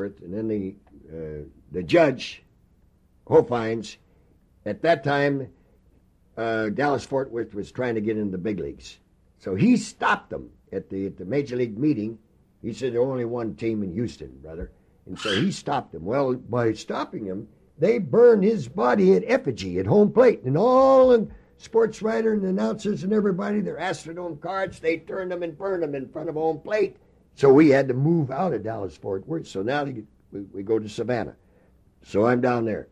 and then the judge, Hofheinz, at that time, Dallas-Fort Worth was trying to get into the big leagues. So he stopped them at the Major League meeting. He said, there's only one team in Houston, brother. And so he stopped them. Well, by stopping him, they burned his body in effigy at home plate. And all the sports writers and announcers and everybody, their Astrodome cards, they turned them and burned them in front of home plate. So we had to move out of Dallas-Fort Worth. So now we go to Savannah. So I'm down there.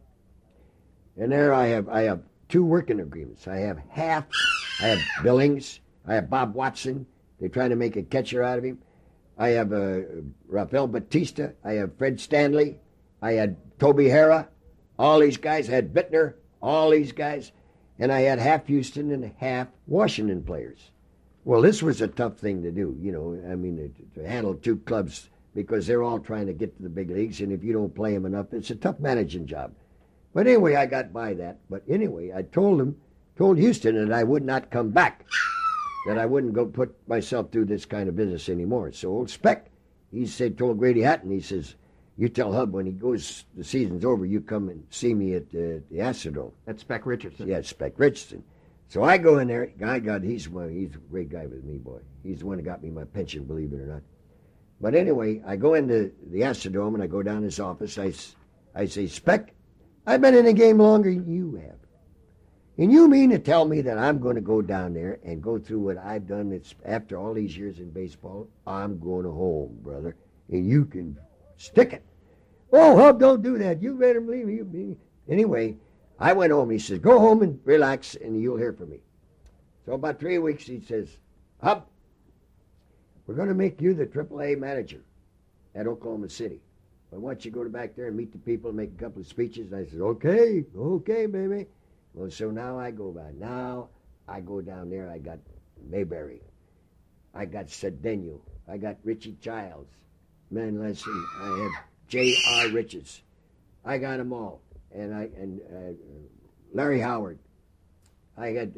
And there I have 2 working agreements. I have Billings. I have Bob Watson. They're trying to make a catcher out of him. I have Rafael Batista. I have Fred Stanley. I had Toby Hara. All these guys. I had Bittner. All these guys. And I had half Houston and half Washington players. Well, this was a tough thing to do, to handle 2 clubs because they're all trying to get to the big leagues, and if you don't play them enough, it's a tough managing job. But anyway, I got by that. But anyway, I told Houston that I would not come back, that I wouldn't go put myself through this kind of business anymore. So old Speck, told Grady Hatton, he says, you tell Hub when he goes, the season's over, you come and see me at the Astrodome. That's Speck Richardson. Yeah, Speck Richardson. So I go in there. He's a great guy with me, boy. He's the one that got me my pension, believe it or not. But anyway, I go into the Astrodome and I go down his office. I say, Speck, I've been in the game longer than you have. And you mean to tell me that I'm going to go down there and go through what I've done after all these years in baseball? I'm going home, brother. And you can stick it. Oh, Hub, don't do that. You better believe me. Anyway, I went home. He says, go home and relax, and you'll hear from me. So about 3 weeks, he says, Hub, we're going to make you the AAA manager at Oklahoma City. I want you to go back there and meet the people and make a couple of speeches. And I said, okay, baby. Well, so now I go back. Now I go down there. I got Mayberry. I got Cedeno. I got Richie Childs. Man, listen, I have J.R. Richards. I got them all. And Larry Howard. I had,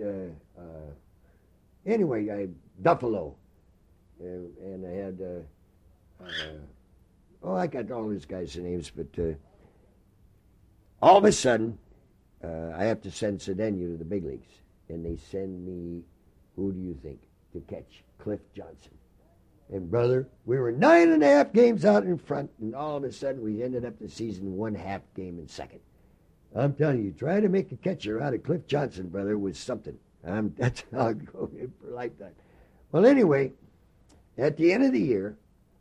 Duffalo. And I had, I got all these guys' names, but all of a sudden, I have to send Cedeno to the big leagues. And they send me, who do you think, to catch? Cliff Johnson. And, brother, we were 9.5 games out in front, and all of a sudden we ended up the season 1/2 game in second. I'm telling you, trying to make a catcher out of Cliff Johnson, brother, was something. That's how I'll go in for a lifetime. Well, anyway, at the end of the year,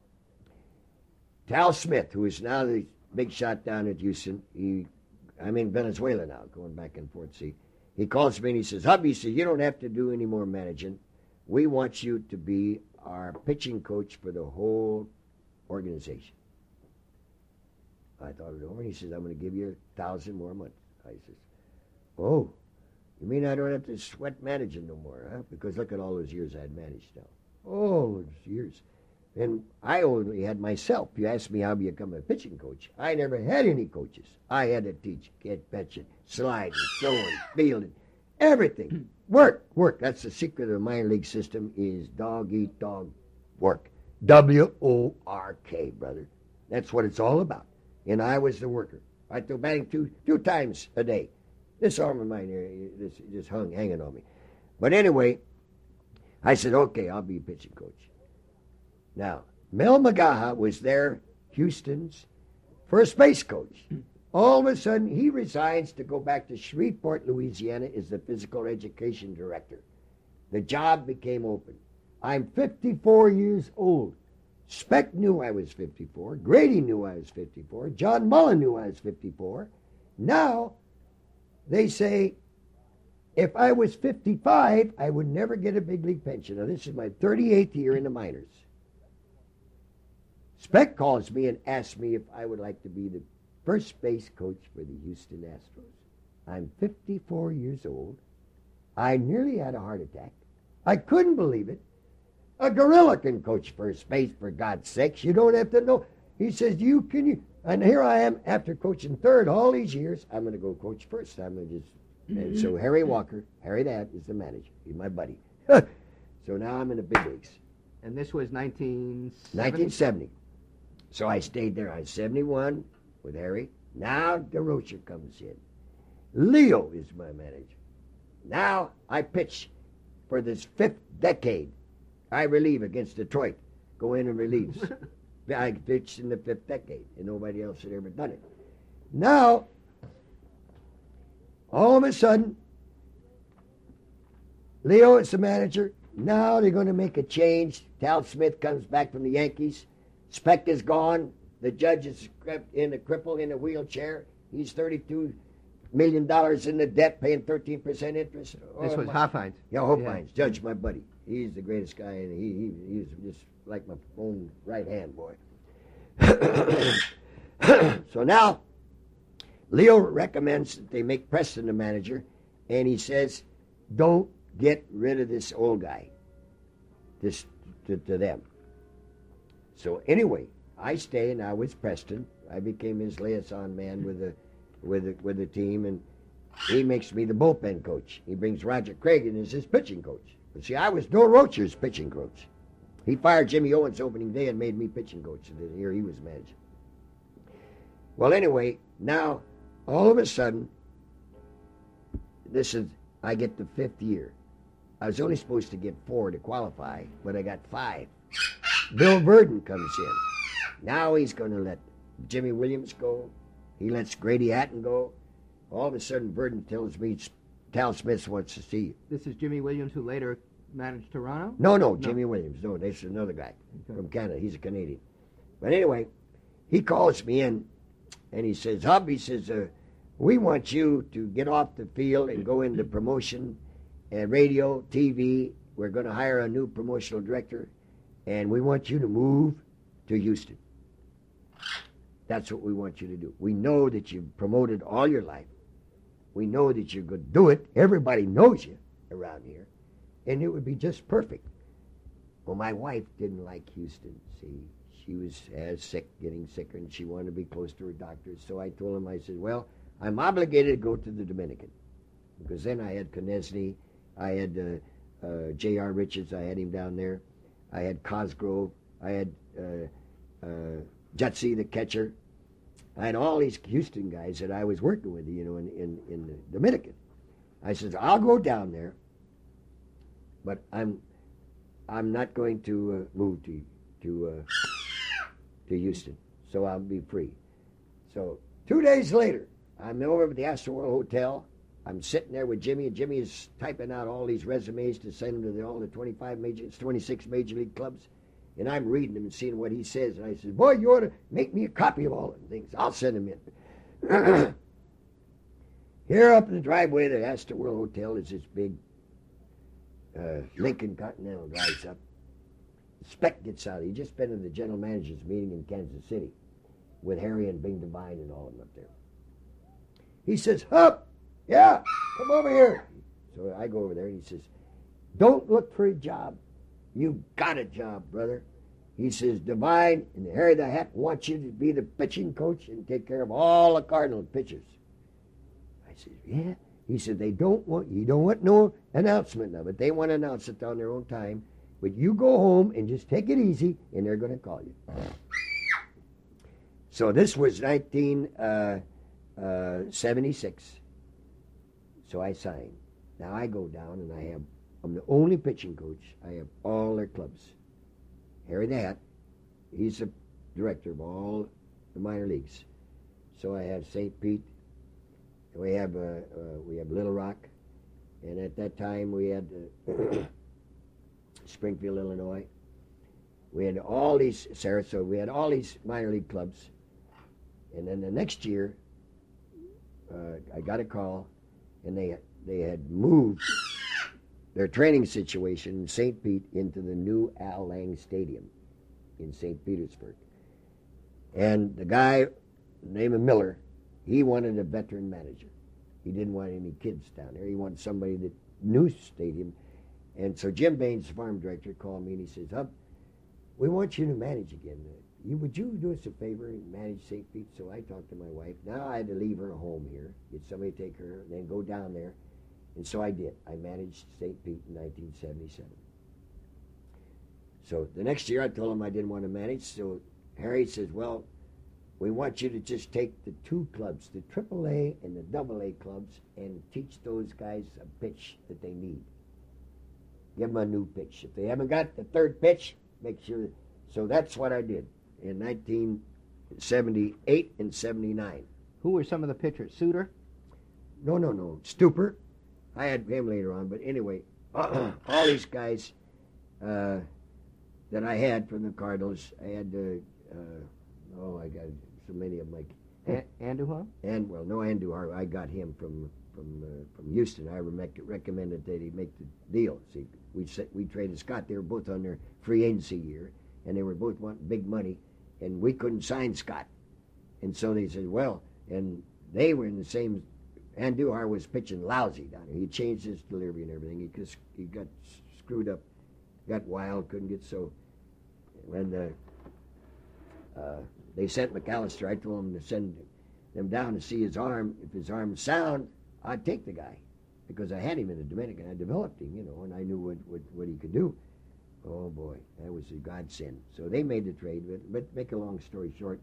Tal Smith, who is now the big shot down at Houston, I'm in Venezuela now, going back and forth, see. He calls me and he says, Hub, you don't have to do any more managing. We want you to be our pitching coach for the whole organization. I thought it over, and he says, I'm going to give you $1,000 more a month. I says, oh, you mean I don't have to sweat managing no more, huh? Because look at all those years I had managed now. All those years. And I only had myself. You asked me how to become a pitching coach. I never had any coaches. I had to teach, get pitching, sliding, throwing, fielding, everything. Work. That's the secret of the minor league system is dog-eat-dog work. W-O-R-K, brother. That's what it's all about. And I was the worker. I threw batting two times a day. This arm of mine here, just hanging on me. But anyway, I said, okay, I'll be a pitching coach. Now, Mel Magaha was there, Houston's first base coach. All of a sudden, he resigns to go back to Shreveport, Louisiana, as the physical education director. The job became open. I'm 54 years old. Speck knew I was 54. Grady knew I was 54. John Mullen knew I was 54. Now, they say, if I was 55, I would never get a big league pension. Now, this is my 38th year in the minors. Speck calls me and asks me if I would like to be the first base coach for the Houston Astros. I'm 54 years old. I nearly had a heart attack. I couldn't believe it. A gorilla can coach first base, for God's sakes. You don't have to know. He says, can you? And here I am, after coaching third all these years, I'm going to go coach first. I'm going to just... And so Harry Walker, Harry that, is the manager. He's my buddy. So now I'm in the big leagues. And this was 1970? 1970. So I stayed there. I was 71 with Harry. Now DeRocher comes in. Leo is my manager. Now I pitch for this 5th decade. I relieve against Detroit. Go in and relieves. I pitched in the 5th decade, and nobody else had ever done it. Now, all of a sudden, Leo is the manager. Now they're going to make a change. Tal Smith comes back from the Yankees. Speck is gone. The judge is in a cripple in a wheelchair. He's $32 million in the debt, paying 13% interest. This was Hofheinz. Yeah, Hofheinz. Yeah. Judge, my buddy. He's the greatest guy, and he's just like my own right hand boy. So now, Leo recommends that they make Preston the manager, and he says, don't get rid of this old guy. This to them. So anyway, I stay, and I was Preston. I became his liaison man with the team, and he makes me the bullpen coach. He brings Roger Craig in as his pitching coach. But see, I was DeRocher's pitching coach. He fired Jimmy Owens opening day and made me pitching coach the year he was manager. Well, anyway, now all of a sudden, I get the 5th year. I was only supposed to get 4 to qualify, but I got 5. Bill Verdon comes in. Now he's going to let Jimmy Williams go. He lets Grady Hatton go. All of a sudden, Verdon tells me Tal Smith wants to see you. This is Jimmy Williams, who later managed Toronto? No, Jimmy Williams. No, this is another guy from Canada. He's a Canadian. But anyway, he calls me in, and he says, Hub, he says, we want you to get off the field and go into promotion and radio, TV. We're going to hire a new promotional director, and we want you to move to Houston. That's what we want you to do. We know that you've promoted all your life. We know that you're going to do it. Everybody knows you around here, and it would be just perfect. Well, my wife didn't like Houston. See, she was sick, getting sicker, and she wanted to be close to her doctors. So I told him, I said, well, I'm obligated to go to the Dominican, because then I had Konechny, I had J.R. Richards, I had him down there. I had Cosgrove, I had Jutsi, the catcher. I had all these Houston guys that I was working with, in the Dominican. I said, I'll go down there, but I'm not going to move to Houston, so I'll be free. So 2 days later, I'm over at the Astroworld Hotel. I'm sitting there with Jimmy, and Jimmy is typing out all these resumes to send them to all the 26 major league clubs. And I'm reading them and seeing what he says. And I said, boy, you ought to make me a copy of all them things. I'll send them in. Here up in the driveway of the Astroworld Hotel is this big Lincoln Continental drives up. Speck gets out. He'd just been in the general manager's meeting in Kansas City with Harry and Bing Devine and all of them up there. He says, Hup, yeah, come over here. So I go over there, and he says, don't look for a job. You got a job, brother. He says, Devine and Harry the Hat want you to be the pitching coach and take care of all the Cardinal pitchers. I said, yeah. He said, you don't want no announcement of it. They want to announce it on their own time. But you go home and just take it easy, and they're going to call you. So this was 1976. So I signed. Now I go down, and I'm the only pitching coach. I have all their clubs. Harry the Hat, he's the director of all the minor leagues. So I have St. Pete, we have Little Rock, and at that time we had Springfield, Illinois. We had all these, Sarasota, we had all these minor league clubs. And then the next year, I got a call, and they had moved their training situation in St. Pete into the new Al Lang Stadium in St. Petersburg. And the guy named Miller, he wanted a veteran manager. He didn't want any kids down there. He wanted somebody that knew stadium. And so Jim Baines, the farm director, called me, and he says, Hub, we want you to manage again. Would you do us a favor and manage St. Pete? So I talked to my wife. Now I had to leave her home here, get somebody to take her, and then go down there. And so I did. I managed St. Pete in 1977. So the next year I told him I didn't want to manage, so Harry says, well, we want you to just take the two clubs, the AAA and the AA clubs, and teach those guys a pitch that they need. Give them a new pitch. If they haven't got the third pitch, make sure. So that's what I did in 1978 and 79. Who were some of the pitchers? Suter? No. Stuper. I had him later on, but anyway, all these guys that I had from the Cardinals, I had I got so many of them, like Andujar? Andujar. I got him from Houston. I recommended that he make the deal. See, we traded Scott. They were both on their free agency year, and they were both wanting big money, and we couldn't sign Scott. And so they said, well, and they were in the same. Andujar was pitching lousy down there. He changed his delivery and everything. He got screwed up, got wild, couldn't get so. When they sent McAllister, I told them to send them down to see his arm. If his arm's sound, I'd take the guy, because I had him in the Dominican. I developed him, and I knew what he could do. Oh boy, that was a godsend. So they made the trade. But make a long story short,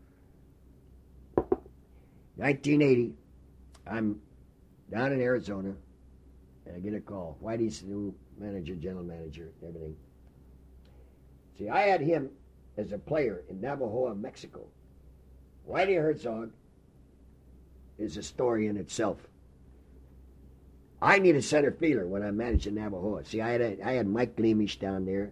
1980, I'm down in Arizona, and I get a call. Whitey's the new manager, general manager, everything. See, I had him as a player in Navajo, Mexico. Whitey Herzog is a story in itself. I need a center fielder when I managed in Navajo. See, I had Mike Glemish down there.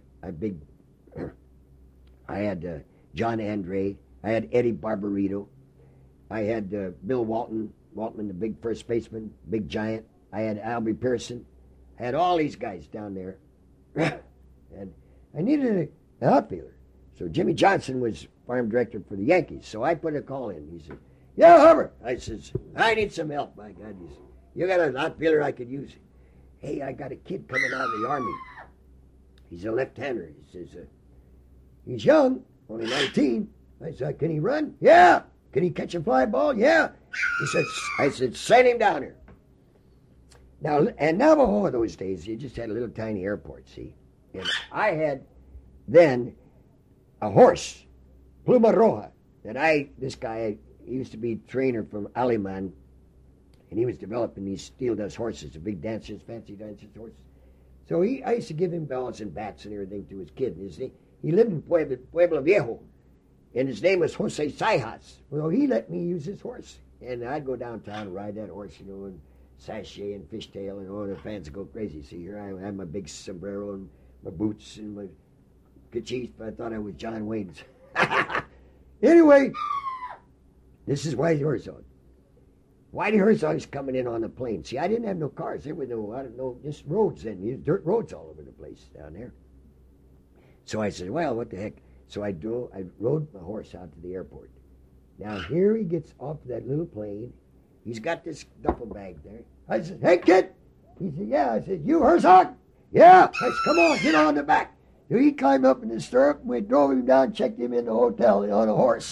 I had John Andre. I had Eddie Barbarito. I had Bill Waltman, the big first baseman, big giant. I had Albie Pearson. I had all these guys down there. And I needed an outfielder. So Jimmy Johnson was farm director for the Yankees. So I put a call in. He said, yeah, Hubbard. I says, I need some help, my God. He said, you got an outfielder I could use? Hey, I got a kid coming out of the Army. He's a left-hander. He says, he's young, only 19. I said, can he run? Yeah. Can he catch a fly ball? Yeah. I said, send him down here. Now, and Navajo those days, you just had a little tiny airport, see? And I had then a horse, Pluma Roja, this guy, he used to be trainer from Aliman, and he was developing these steel dust horses, the big dancers, fancy dancers horses. So I used to give him balls and bats and everything to his kid. He lived in Pueblo Viejo, and his name was Jose Saijas. Well, he let me use his horse. And I'd go downtown and ride that horse, and sachet and fishtail, and all the fans would go crazy. See, here I had my big sombrero and my boots and my kerchief. I thought I was John Wayne's. Anyway, this is Whitey Herzog. Whitey Herzog's coming in on the plane. See, I didn't have no cars. There were just roads then. There was dirt roads all over the place down there. So I said, well, what the heck? So I rode my horse out to the airport. Now, here he gets off that little plane. He's got this duffel bag there. I said, hey, kid. He said, yeah. I said, you Herzog? Yeah. I said, come on, get on the back. So he climbed up in the stirrup, and we drove him down, checked him in the hotel on a horse.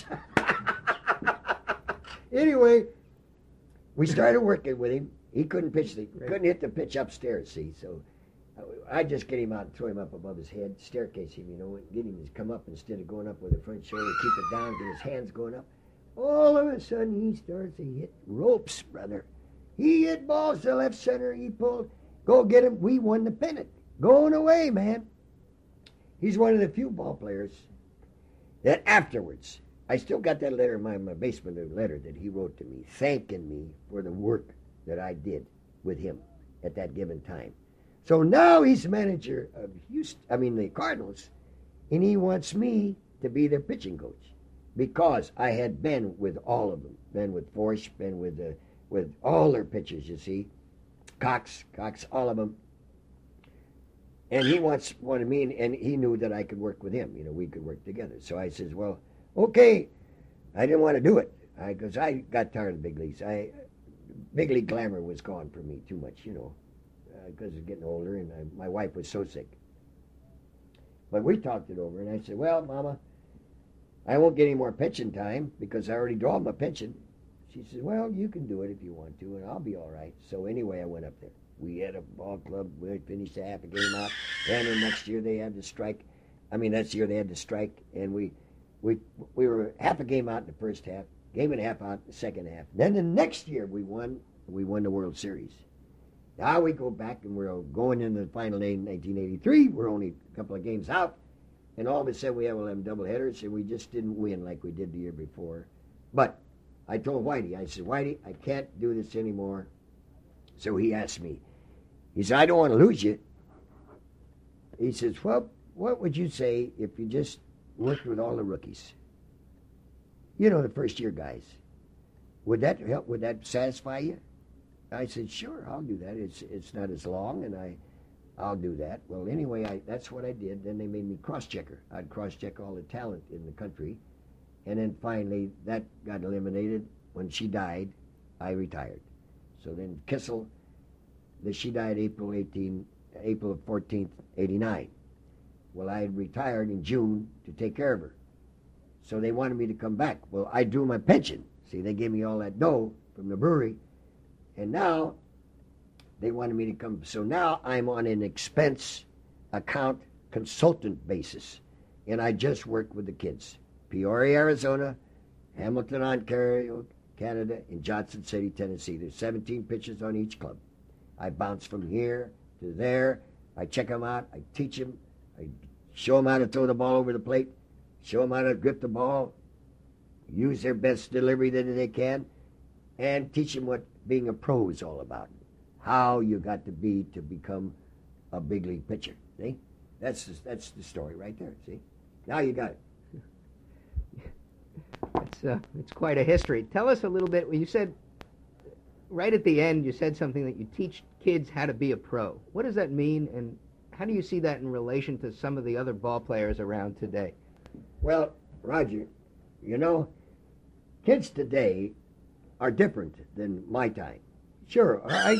Anyway, we started working with him. He couldn't couldn't hit the pitch upstairs, see, so I just get him out and throw him up above his head, staircase him, and get him to come up instead of going up with the front shoulder, keep it down, get his hands going up. All of a sudden, he starts to hit ropes, brother. He hit balls to left center. He pulled. Go get him. We won the pennant. Going away, man. He's one of the few ball players that afterwards, I still got that letter in my basement, a letter that he wrote to me, thanking me for the work that I did with him at that given time. So now he's manager of the Cardinals, and he wants me to be their pitching coach because I had been with all of them, been with Forsch, been with all their pitchers, you see, Cox, all of them. And he wanted me, and he knew that I could work with him. We could work together. So I says, well, okay. I didn't want to do it because I got tired of big leagues. Big league glamour was gone for me too much, because of getting older, and my wife was so sick. But we talked it over, and I said, well, Mama, I won't get any more pension time because I already draw my pension. She said, well, you can do it if you want to, and I'll be all right. So anyway, I went up there. We had a ball club. We finished half a game out. And the next year they had to strike. That's the year they had to strike. And We were half a game out in the first half, game and a half out in the second half. Then the next year we won the World Series. Now we go back and we're going into the final day in 1983. We're only a couple of games out. And all of a sudden we have 11 doubleheaders, and we just didn't win like we did the year before. But I told Whitey, I said, Whitey, I can't do this anymore. So he asked me, he said, I don't want to lose you. He says, well, what would you say if you just worked with all the rookies? You know, the first-year guys. Would that help? Would that satisfy you? I said, sure, I'll do that. It's not as long, and I'll do that. Well, anyway, that's what I did. Then they made me cross-checker. I'd cross-check all the talent in the country. And then finally, that got eliminated. When she died, I retired. So then Kissel, she died April 14th, 89. Well, I had retired in June to take care of her. So they wanted me to come back. Well, I drew my pension. See, they gave me all that dough from the brewery. And now they wanted me to come. So now I'm on an expense account consultant basis. And I just work with the kids. Peoria, Arizona, Hamilton, Ontario, Canada, and Johnson City, Tennessee. There's 17 pitchers on each club. I bounce from here to there. I check them out. I teach them. I show them how to throw the ball over the plate. Show them how to grip the ball. Use their best delivery that they can. And teach them what being a pro is all about. How you got to be to become a big league pitcher. See? That's the story right there. See? Now you got it. It's quite a history. Tell us a little bit. You said right at the end, you said something that you teach kids how to be a pro. What does that mean, and how do you see that in relation to some of the other ball players around today? Well, Roger, you know, kids today are different than my time. Sure,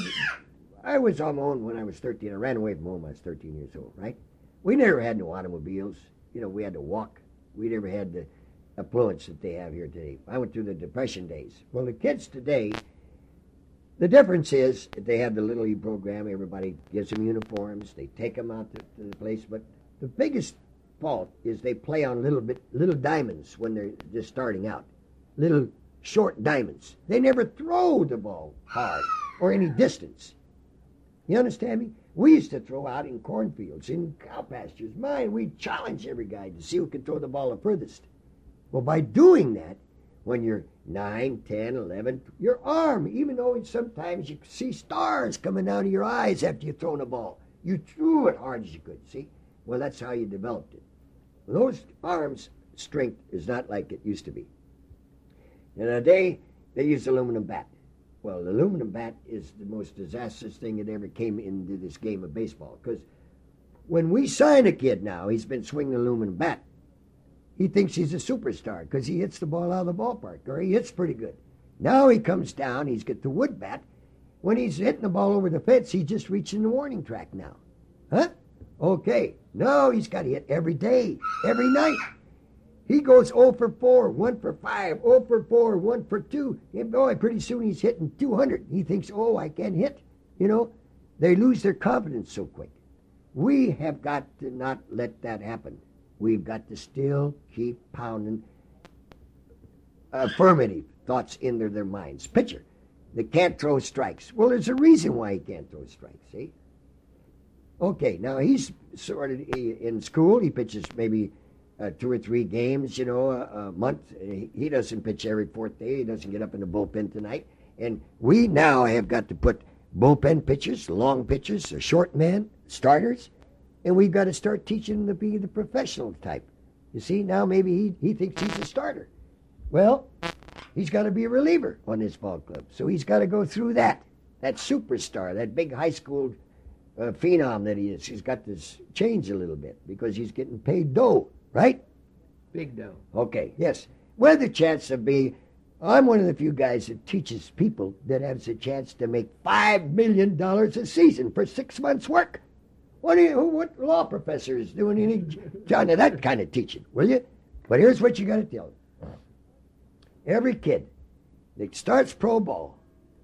I was on my own when I was 13. I ran away from home when I was 13 years old, right? We never had no automobiles. You know, we had to walk. We never had the affluence that they have here today. I went through the Depression days. Well, the kids today, the difference is they have the Little League program. Everybody gives them uniforms. They take them out to the place. But the biggest fault is they play on little diamonds when they're just starting out. Little short diamonds. They never throw the ball hard or any distance. You understand me? We used to throw out in cornfields, in cow pastures. We'd challenge every guy to see who could throw the ball the furthest. Well, by doing that, when you're 9, 10, 11, your arm, even though sometimes you see stars coming out of your eyes after you've thrown a ball, you threw it hard as you could, see? Well, that's how you developed it. Well, those arms' strength is not like it used to be. In a day, they used aluminum bat. Well, the aluminum bat is the most disastrous thing that ever came into this game of baseball. Because when we sign a kid now, he's been swinging an aluminum bat. He thinks he's a superstar because he hits the ball out of the ballpark, or he hits pretty good. Now he comes down, he's got the wood bat. When he's hitting the ball over the fence, he's just reaching the warning track now. Huh? Okay. No, he's got to hit every day, every night. He goes 0 for 4, 1 for 5, 0 for 4, 1 for 2. And boy, pretty soon he's hitting 200. He thinks, oh, I can hit. You know, they lose their confidence so quick. We have got to not let that happen. We've got to still keep pounding affirmative thoughts into their minds. Pitcher, they can't throw strikes. Well, there's a reason why he can't throw strikes, see? Okay, now he's sort of in school. He pitches maybe 2 or 3 games, a month. He doesn't pitch every 4th day. He doesn't get up in the bullpen tonight. And we now have got to put bullpen pitchers, long pitchers, short men, starters, and we've got to start teaching them to be the professional type. You see, now maybe he thinks he's a starter. Well, he's got to be a reliever on this ball club. So he's got to go through that superstar, that big high school phenom that he is. He's got to change a little bit because he's getting paid dough, right? Big dough. Okay, yes. With the chance of being, I'm one of the few guys that teaches people that has a chance to make $5 million a season for 6 months' work. What law professor is doing any John that kind of teaching, will you? But here's what you got to tell them. Every kid that starts pro ball,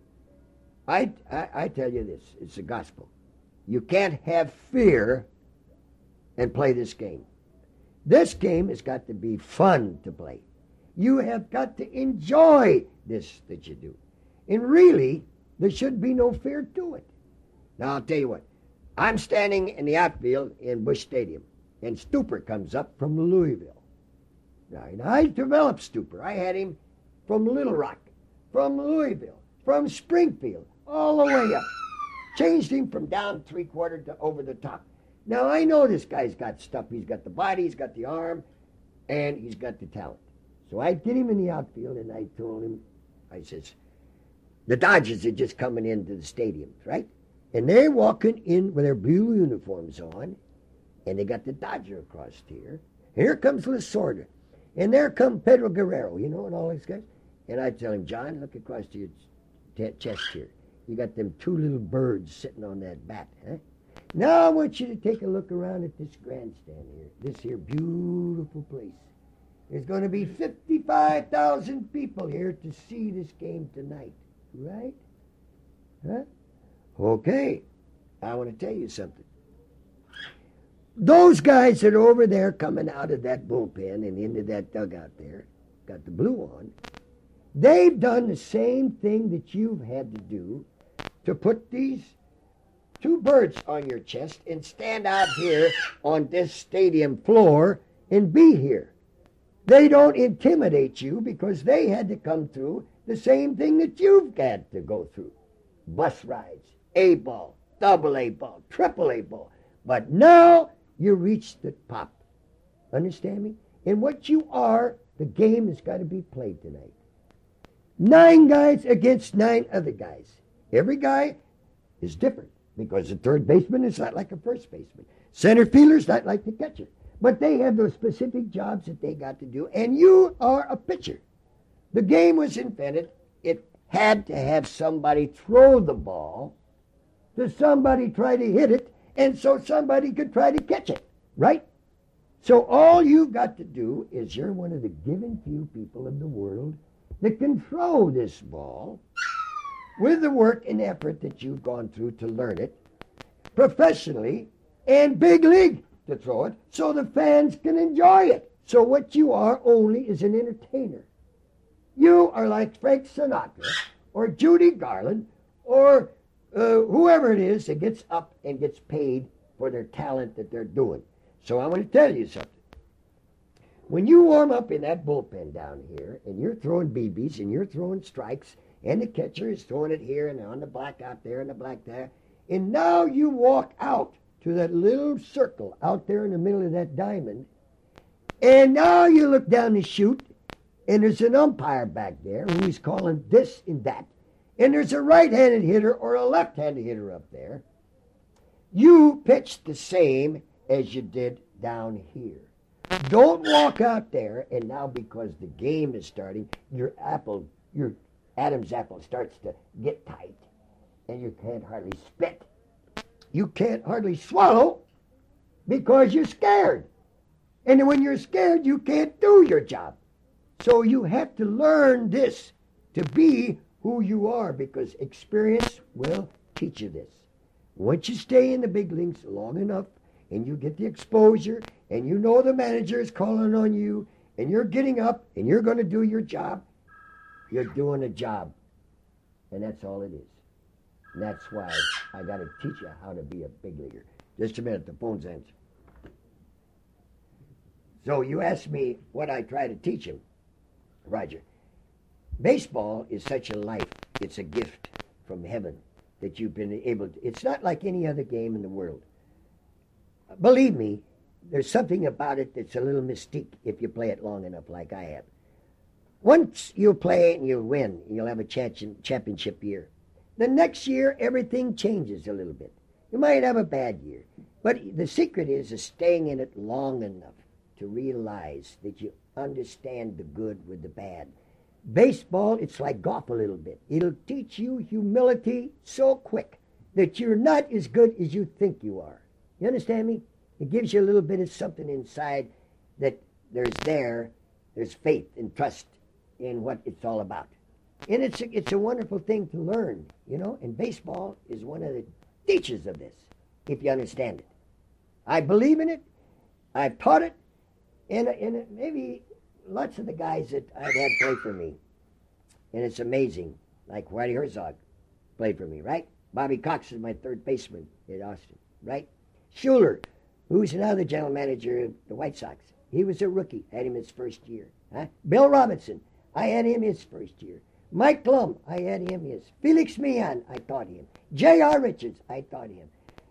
I tell you this, it's the gospel. You can't have fear and play this game. This game has got to be fun to play. You have got to enjoy this that you do. And really, there should be no fear to it. Now, I'll tell you what. I'm standing in the outfield in Busch Stadium, and Stuper comes up from Louisville. Now, I developed Stuper. I had him from Little Rock, from Louisville, from Springfield, all the way up. Changed him from down three-quarter to over the top. Now, I know this guy's got stuff. He's got the body, he's got the arm, and he's got the talent. So I get him in the outfield, and I told him, I says, the Dodgers are just coming into the stadiums, right? And they're walking in with their blue uniforms on, and they got the Dodger across here. Here comes Lasorda, and there come Pedro Guerrero, and all these guys. And I tell him, John, look across to your chest here. You got them two little birds sitting on that bat, huh? Now I want you to take a look around at this grandstand here, this here beautiful place. There's going to be 55,000 people here to see this game tonight, right? Huh? Okay, I want to tell you something. Those guys that are over there coming out of that bullpen and into that dugout there, got the blue on, they've done the same thing that you've had to do to put these two birds on your chest and stand out here on this stadium floor and be here. They don't intimidate you because they had to come through the same thing that you've had to go through. Bus rides, A-ball, double A-ball, triple A-ball. But now you reach the top. Understand me? And what you are, the game has got to be played tonight. 9 guys against 9 other guys. Every guy is different because the third baseman is not like a first baseman. Center fielder is not like the catcher. But they have those specific jobs that they got to do, and you are a pitcher. The game was invented. It had to have somebody throw the ball to somebody try to hit it, and so somebody could try to catch it, right? So all you've got to do is you're one of the given few people in the world that can throw this ball with the work and effort that you've gone through to learn it professionally and big league to throw it so the fans can enjoy it. So what you are only is an entertainer. You are like Frank Sinatra or Judy Garland or whoever it is that gets up and gets paid for their talent that they're doing. So I want to tell you something. When you warm up in that bullpen down here and you're throwing BBs and you're throwing strikes and the catcher is throwing it here and on the black out there and the black there, and now you walk out to that little circle out there in the middle of that diamond, and now you look down the chute, and there's an umpire back there who's calling this and that, and there's a right-handed hitter or a left-handed hitter up there. You pitch the same as you did down here. Don't walk out there, and now because the game is starting, your Adam's apple starts to get tight, and you can't hardly spit. You can't hardly swallow because you're scared. And when you're scared, you can't do your job. So you have to learn this to be who you are because experience will teach you this. Once you stay in the big leagues long enough and you get the exposure and you know the manager is calling on you and you're getting up and you're going to do your job, you're doing a job. And that's all it is. And that's why I got to teach you how to be a big leaguer. Just a minute, the phone's answered. So you asked me what I try to teach him. Roger, baseball is such a life. It's a gift from heaven that you've been able to. It's not like any other game in the world. Believe me, there's something about it that's a little mystique if you play it long enough like I have. Once you play it and you win, you'll have a championship year. The next year, everything changes a little bit. You might have a bad year. But the secret is staying in it long enough to realize that you understand the good with the bad. Baseball, it's like golf a little bit. It'll teach you humility so quick that you're not as good as you think you are. You understand me? It gives you a little bit of something inside that there's faith and trust in what it's all about. And it's a wonderful thing to learn, and baseball is one of the teachers of this, if you understand it. I believe in it, I've taught it, and maybe lots of the guys that I've had play for me, and it's amazing, like Whitey Herzog played for me, right? Bobby Cox is my third baseman at Austin, right? Schuler, who's now the general manager of the White Sox. He was a rookie, had him his first year. Huh? Bill Robinson, I had him his first year. Mike Klum, I had him his. Felix Meehan, I taught him. J.R. Richards, I taught him.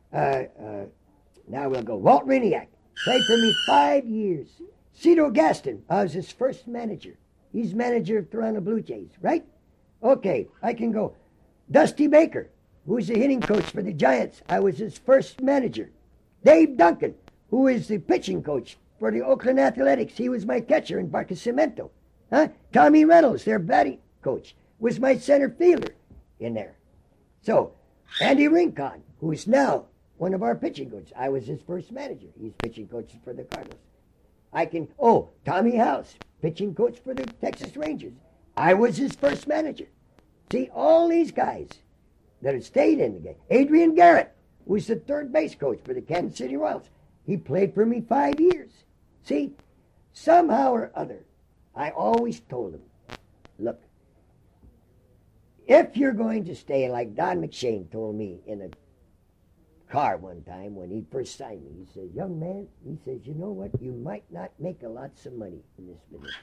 Now we'll go. Walt Reniak, played for me 5 years. Cito Gaston, I was his first manager. He's manager of Toronto Blue Jays, right? Okay, I can go. Dusty Baker, who's the hitting coach for the Giants. I was his first manager. Dave Duncan, who is the pitching coach for the Oakland Athletics. He was my catcher in Barquisimeto. Huh? Tommy Reynolds, their batting coach, was my center fielder in there. So, Andy Rincon, who's now one of our pitching coaches. I was his first manager. He's pitching coach for the Cardinals. Tommy House, pitching coach for the Texas Rangers. I was his first manager. See, all these guys that have stayed in the game. Adrian Garrett was the third base coach for the Kansas City Royals. He played for me 5 years. See, somehow or other, I always told him, look, if you're going to stay, like Don McShane told me in a car one time when he first signed me, he said, young man, he says, you know what, you might not make a lots of money in this business.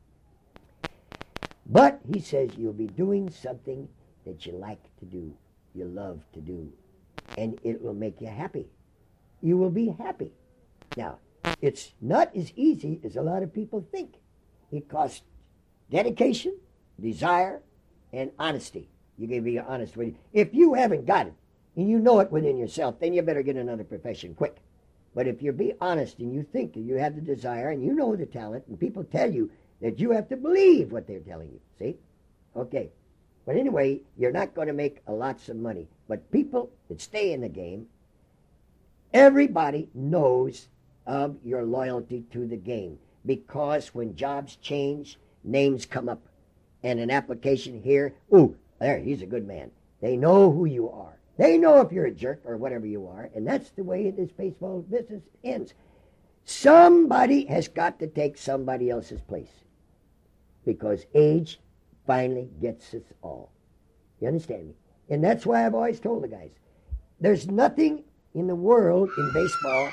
But, he says, you'll be doing something that you like to do, you love to do, and it will make you happy. You will be happy. Now, it's not as easy as a lot of people think. It costs dedication, desire, and honesty. You can be honest with you. If you haven't got it, and you know it within yourself, then you better get another profession quick. But if you be honest and you think that you have the desire and you know the talent, and people tell you that you have to believe what they're telling you, see? Okay. But anyway, you're not going to make a lots of money. But people that stay in the game, everybody knows of your loyalty to the game. Because when jobs change, names come up. And an application here, he's a good man. They know who you are. They know if you're a jerk or whatever you are. And that's the way this baseball business ends. Somebody has got to take somebody else's place. Because age finally gets us all. You understand me? And that's why I've always told the guys, there's nothing in the world in baseball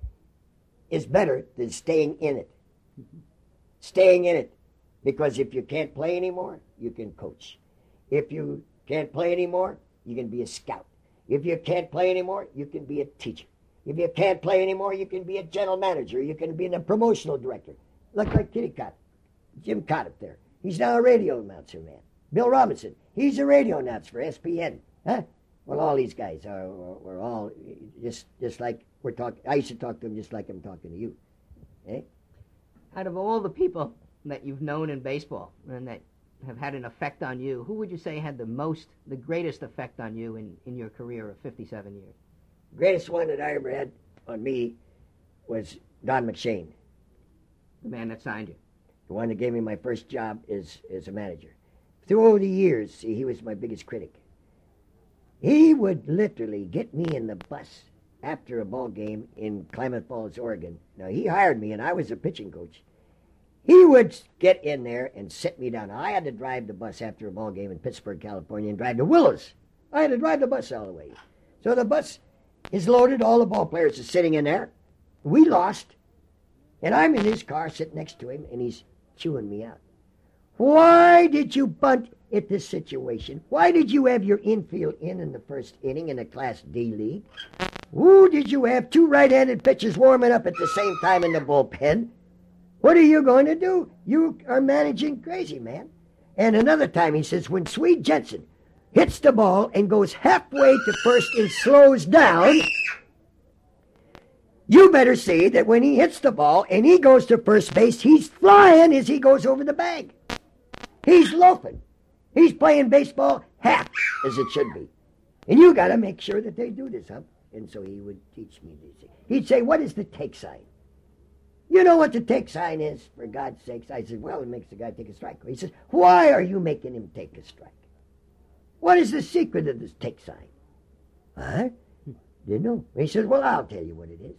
is better than staying in it. Staying in it. Because if you can't play anymore, you can coach. If you can't play anymore, you can be a scout. If you can't play anymore, you can be a teacher. If you can't play anymore, you can be a general manager. You can be a promotional director. Look like Kitty Cott, Jim Cott up there. He's now a radio announcer, man. Bill Robinson, he's a radio announcer for SPN. Huh? Well, all these guys we're all just like we're talking. I used to talk to them just like I'm talking to you. Eh? Out of all the people that you've known in baseball and that have had an effect on you, who would you say had the greatest effect on you in your career of 57 years? The greatest one that I ever had on me was Don McShane. The man that signed you. The one that gave me my first job as a manager. Through the years, see, he was my biggest critic. He would literally get me in the bus after a ball game in Klamath Falls, Oregon. Now, he hired me, and I was a pitching coach. He would get in there and sit me down. I had to drive the bus after a ball game in Pittsburgh, California, and drive to Willows. I had to drive the bus all the way. So the bus is loaded. All the ball players are sitting in there. We lost. And I'm in his car sitting next to him, and he's chewing me out. Why did you bunt at this situation? Why did you have your infield in the first inning in the Class D League? Who did you have two right-handed pitchers warming up at the same time in the bullpen? What are you going to do? You are managing crazy, man. And another time he says, when Swede Jensen hits the ball and goes halfway to first and slows down, you better see that when he hits the ball and he goes to first base, he's flying as he goes over the bag. He's loafing. He's playing baseball half as it should be. And you got to make sure that they do this, huh? And so he would teach me this. He'd say, what is the take sign? You know what the take sign is, for God's sakes? I said, well, it makes the guy take a strike. He says, why are you making him take a strike? What is the secret of this take sign? Huh? Didn't know. He says, well, I'll tell you what it is.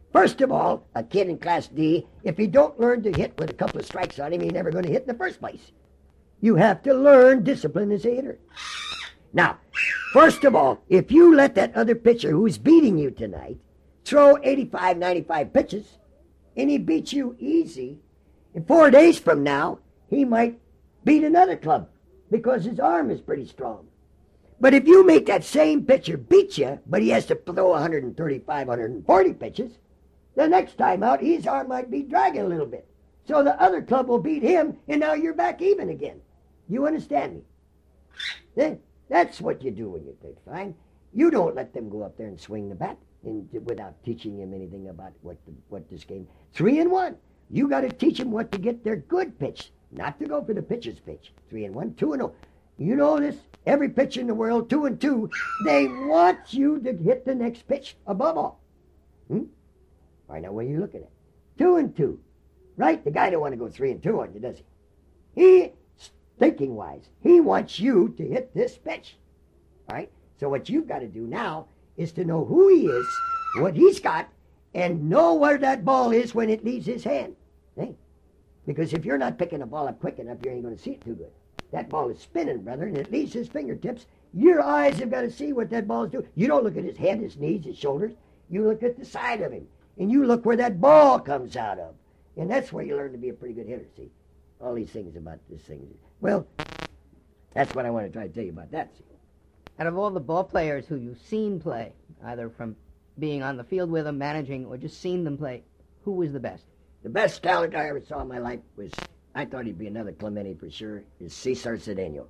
First of all, a kid in Class D, if he don't learn to hit with a couple of strikes on him, he's never going to hit in the first place. You have to learn discipline as a hitter. Now, first of all, if you let that other pitcher who's beating you tonight throw 85, 95 pitches, and he beats you easy, in 4 days from now, he might beat another club because his arm is pretty strong. But if you make that same pitcher beat you, but he has to throw 135, 140 pitches, the next time out, his arm might be dragging a little bit. So the other club will beat him, and now you're back even again. You understand me? Then that's what you do when you play fine. You don't let them go up there and swing the bat without teaching them anything about what this game. 3-1. You got to teach them what to get their good pitch, not to go for the pitcher's pitch. 3-1, 2-0. You know this. Every pitcher in the world, 2-2, they want you to hit the next pitch above all. I know what you're looking at. 2-2. Right? The guy don't want to go 3-2 on you, does he? He, thinking-wise, he wants you to hit this pitch. All right? So what you've got to do now is to know who he is, what he's got, and know where that ball is when it leaves his hand. Hey? Because if you're not picking the ball up quick enough, you ain't going to see it too good. That ball is spinning, brother, and it leaves his fingertips. Your eyes have got to see what that ball is doing. You don't look at his head, his knees, his shoulders. You look at the side of him, and you look where that ball comes out of. And that's where you learn to be a pretty good hitter, see? All these things about this thing. Well, that's what I want to try to tell you about that, see? Out of all the ball players who you've seen play, either from being on the field with them, managing, or just seen them play, who was the best? The best talent I ever saw in my life was, I thought he'd be another Clemente for sure, is Cesar Cedeno.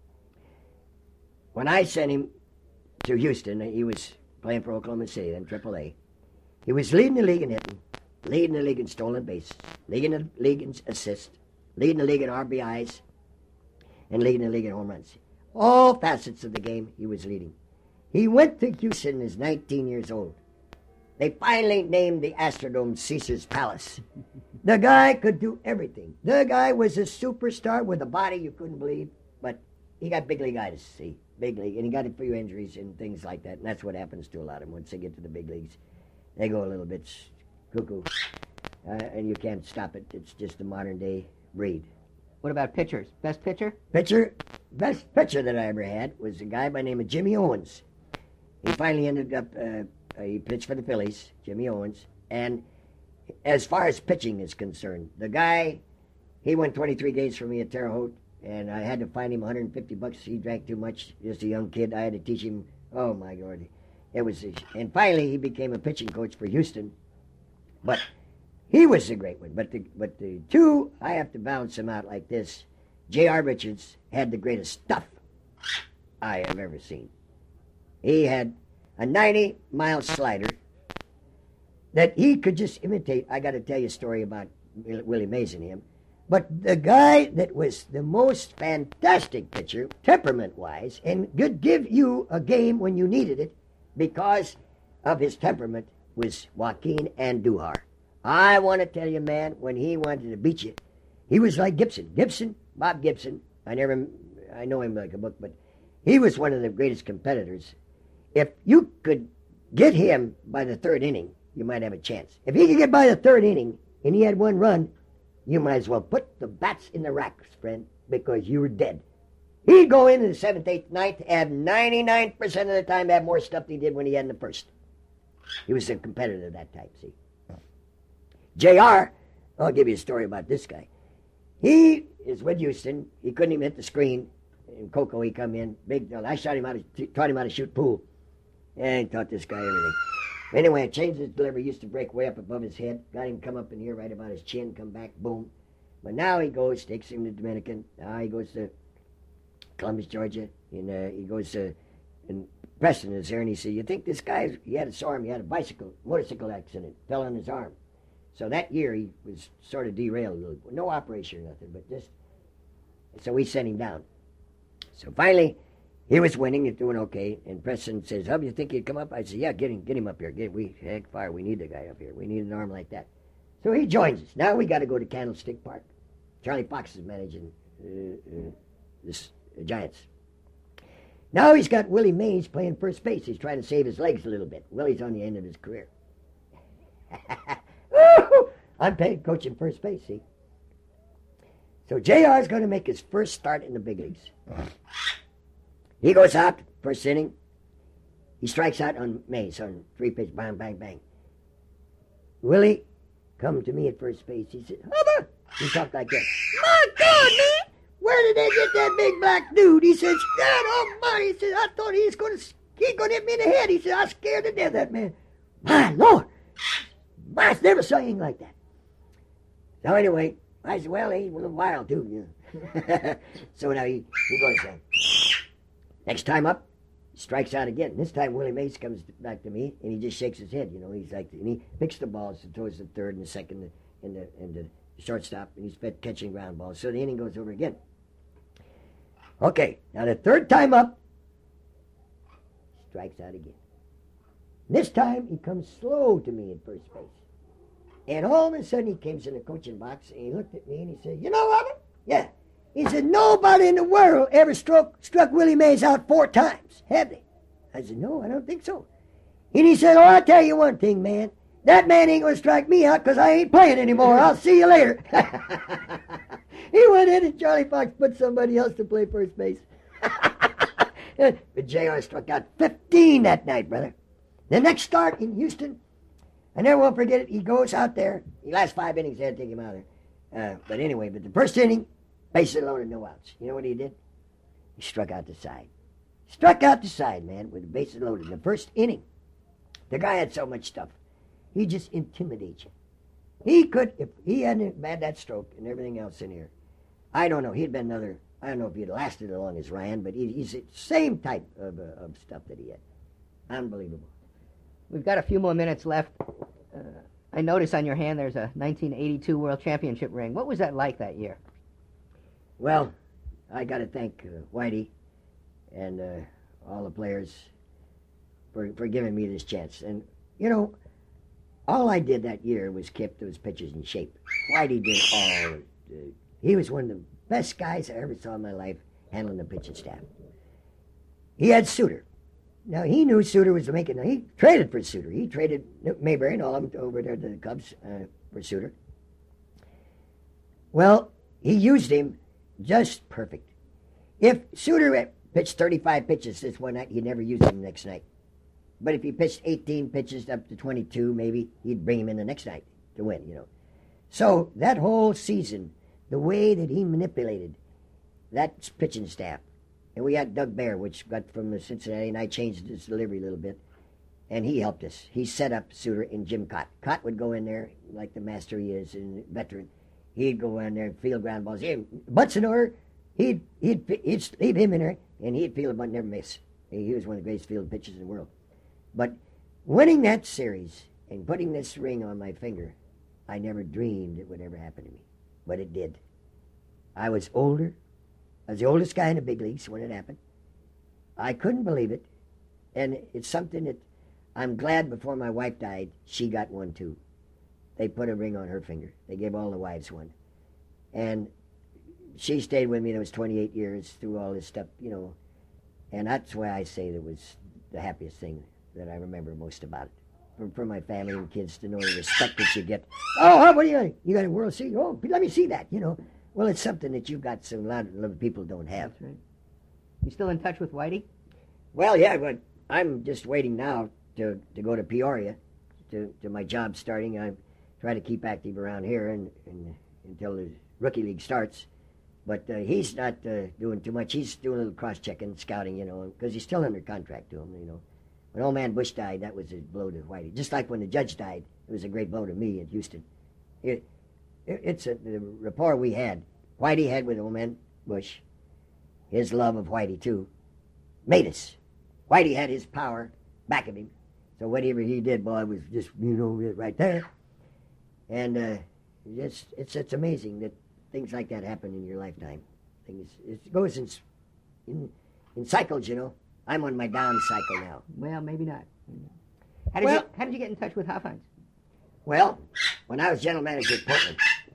When I sent him to Houston, he was playing for Oklahoma City, then AAA. He was leading the league in hitting, leading the league in stolen base, leading the league in assists, leading the league in RBIs, and leading the league in home runs. All facets of the game he was leading. He went to Houston as 19 years old. They finally named the Astrodome Caesar's Palace. The guy could do everything. The guy was a superstar with a body you couldn't believe, but he got big league itis, see, big league, and he got a few injuries and things like that, and that's what happens to a lot of them once they get to the big leagues. They go a little bit cuckoo, and you can't stop it. It's just a modern-day breed. What about pitchers? Best pitcher? Best pitcher that I ever had was a guy by the name of Jimmy Owens. He finally ended up, he pitched for the Phillies, Jimmy Owens, and as far as pitching is concerned, the guy, he went 23 days for me at Terre Haute, and I had to fine him $150. He drank too much, just a young kid. I had to teach him, oh my God. It was, and finally he became a pitching coach for Houston. But he was a great one. But the two, I have to balance them out like this. J.R. Richards had the greatest stuff I have ever seen. He had a 90-mile slider that he could just imitate. I got to tell you a story about Willie Mays and him. But the guy that was the most fantastic pitcher, temperament-wise, and could give you a game when you needed it because of his temperament, was Joaquin Andujar. I want to tell you, man, when he wanted to beat you, he was like Gibson. Bob Gibson. I know him like a book, but he was one of the greatest competitors. If you could get him by the third inning, you might have a chance. If he could get by the third inning and he had one run, you might as well put the bats in the racks, friend, because you were dead. He'd go in the seventh, eighth, ninth, and 99% of the time have more stuff than he did when he had in the first. He was a competitor of that type, see. J.R., I'll give you a story about this guy. He is with Houston. He couldn't even hit the screen. In Coco, he come in. I taught him how to shoot pool. And taught this guy everything. Anyway, I changed his delivery. Used to break way up above his head. Got him come up in here right about his chin. Come back, boom. But now he goes, takes him to Dominican. Now he goes to Columbus, Georgia. And he goes to... And Preston is there, and he said, you think this guy... He had a sore arm. He had a motorcycle accident. Fell on his arm. So that year, he was sort of derailed a little. No operation or nothing, but just... So we sent him down. So finally... He was winning and doing okay, and Preston says, "Hub, you think he'd come up?" I said, "Yeah, get him up here. We need the guy up here. We need an arm like that." So he joins us. Now we got to go to Candlestick Park. Charlie Fox is managing this Giants. Now he's got Willie Mays playing first base. He's trying to save his legs a little bit. Willie's on the end of his career. I'm paid coaching first base, see? So JR is going to make his first start in the big leagues. He goes out, first inning. He strikes out on Mays on 3 pitch, bang, bang, bang. Willie come to me at first base. He said, Hubba! He talked like that. My God, man! Where did they get that big black dude? He says, God almighty. He said, I thought he's going to hit me in the head. He said, I scared to death of that man. My Lord! I never saw anything like that. So anyway, I said, well, he's a little wild, too. Yeah. So now he goes down. Next time up, strikes out again. This time Willie Mays comes back to me, and he just shakes his head. He's like, and he picks the balls towards the third and the second and the shortstop, and he's catching ground balls. So the inning goes over again. Okay, now the third time up, strikes out again. This time he comes slow to me at first base. And all of a sudden he comes in the coaching box and he looked at me and he said, you know, Robert? Yeah. He said, nobody in the world ever struck Willie Mays out 4 times, have they? I said, no, I don't think so. And he said, oh, I'll tell you one thing, man. That man ain't going to strike me out because I ain't playing anymore. I'll see you later. He went in and Charlie Fox put somebody else to play first base. But JR struck out 15 that night, brother. The next start in Houston, I never will forget it. He goes out there. The last 5 innings, they had to take him out of there. But anyway, the first inning, bases loaded, no outs. You know what he did? He struck out the side. Struck out the side, man, with the bases loaded. In the first inning, the guy had so much stuff. He just intimidates you. He could, if he hadn't had that stroke and everything else in here, I don't know. He'd been another, I don't know if he'd lasted as long as Ryan, but he's the same type of stuff that he had. Unbelievable. We've got a few more minutes left. I notice on your hand there's a 1982 World Championship ring. What was that like that year? Well, I got to thank Whitey and all the players for giving me this chance. And, you know, all I did that year was keep those pitchers in shape. Whitey did all. He was one of the best guys I ever saw in my life handling the pitching staff. He had Suter. Now, he knew Suter was making... He traded for Suter. He traded Mayberry and all of them over there to the Cubs for Suter. Well, he used him just perfect. If Suter pitched 35 pitches this one night, he'd never use him the next night. But if he pitched 18 pitches up to 22, maybe, he'd bring him in the next night to win, you know. So that whole season, the way that he manipulated that pitching staff, and we had Doug Bear, which got from the Cincinnati, and I changed his delivery a little bit, and he helped us. He set up Suter and Jim Cott. Cott would go in there, like the master he is, and veteran. He'd go in there and field ground balls. Butts in order, he'd leave him in there, and he'd field a bunt, never miss. He was one of the greatest field pitchers in the world. But winning that series and putting this ring on my finger, I never dreamed it would ever happen to me. But it did. I was older. I was the oldest guy in the big leagues when it happened. I couldn't believe it. And it's something that I'm glad before my wife died, she got one too. They put a ring on her finger. They gave all the wives one. And she stayed with me, and it was 28 years through all this stuff, you know. And that's why I say that was the happiest thing that I remember most about it. For my family and kids to know the respect that you get. Oh, what do you got? You got a World Series? Oh, let me see that, you know. Well, it's something that you've got a lot of people don't have. That's right. You still in touch with Whitey? Well, yeah, but I'm just waiting now to go to Peoria to my job starting. I try to keep active around here and until the rookie league starts. But he's not doing too much. He's doing a little cross-checking, scouting, you know, because he's still under contract to him, you know. When old man Bush died, that was a blow to Whitey. Just like when the judge died, it was a great blow to me at Houston. It's the rapport we had. Whitey had with old man Bush. His love of Whitey, too, made us. Whitey had his power back of him. So whatever he did, boy, was just, you know, right there. And it's amazing that things like that happen in your lifetime. It goes in cycles, you know. I'm on my down cycle now. Well, maybe not. How did you get in touch with Hofheinz? Well, when I was general manager at Portland,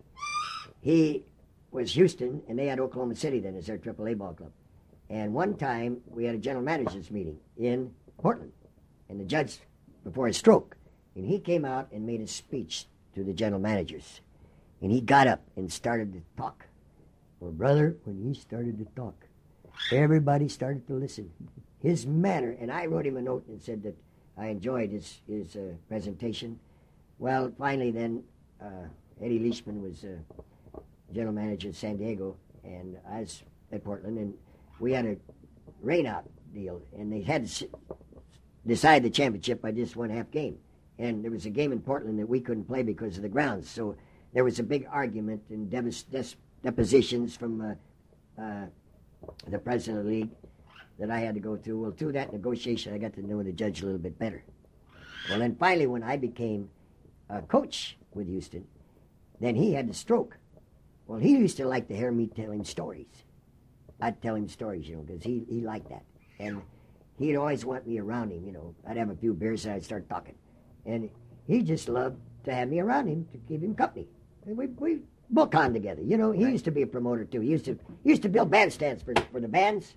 he was Houston, and they had Oklahoma City then as their AAA ball club. And one time, we had a general managers meeting in Portland. And the judge, before his stroke, And he came out and made a speech to the general managers. And he got up and started to talk. Well, brother, when he started to talk, everybody started to listen. His manner, and I wrote him a note and said that I enjoyed his presentation. Well, finally then, Eddie Leishman was general manager of San Diego, and I was at Portland, and we had a rain-out deal, and they had to decide the championship by just one half game. And there was a game in Portland that we couldn't play because of the grounds, so there was a big argument and depositions from the president of the league that I had to go through. Well, through that negotiation, I got to know the judge a little bit better. Well, then finally, when I became a coach with Houston, then he had the stroke. Well, he used to like to hear me tell him stories. I'd tell him stories, because he liked that. And he'd always want me around him, I'd have a few beers and I'd start talking. And he just loved to have me around him to keep him company. And we book on together, He used to be a promoter, too. He used to build bandstands for the bands.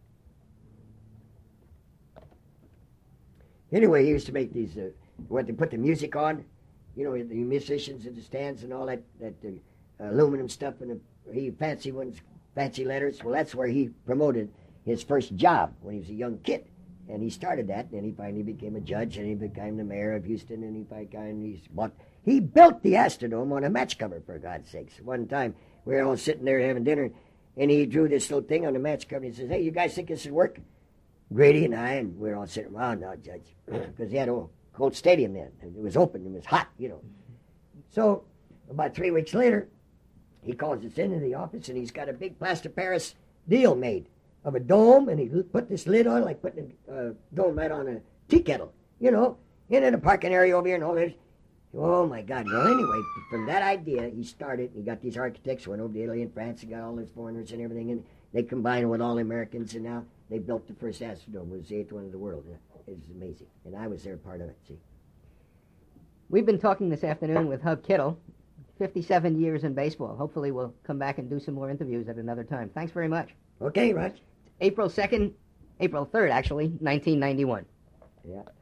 Anyway, he used to make these, what they put the music on, the musicians in the stands and all that aluminum stuff, and he fancy ones, fancy letters. Well, that's where he promoted his first job when he was a young kid. And he started that, and then he finally became a judge, and he became the mayor of Houston, and he built the Astrodome on a match cover, for God's sakes. One time, we were all sitting there having dinner, and he drew this little thing on the match cover, and he says, "Hey, you guys think this would work?" Grady and I, and we were all sitting around now, Judge, because he had a Colt Stadium then. And it was open, it was hot, So, about 3 weeks later, he calls us into the office, and he's got a big plaster Paris deal made of a dome, and he put this lid on, like putting a dome right on a tea kettle, and then a parking area over here and all this. Oh, my God. Well, anyway, from that idea, he started, he got these architects, went over to Italy and France, and got all these foreigners and everything, and they combined with all the Americans, and now they built the first Astrodome. It was the 8th one in the world. It was amazing, and I was there part of it, see. We've been talking this afternoon with Hub Kittle, 57 years in baseball. Hopefully we'll come back and do some more interviews at another time. Thanks very much. Okay, Raj. April 3rd, actually, 1991. Yeah.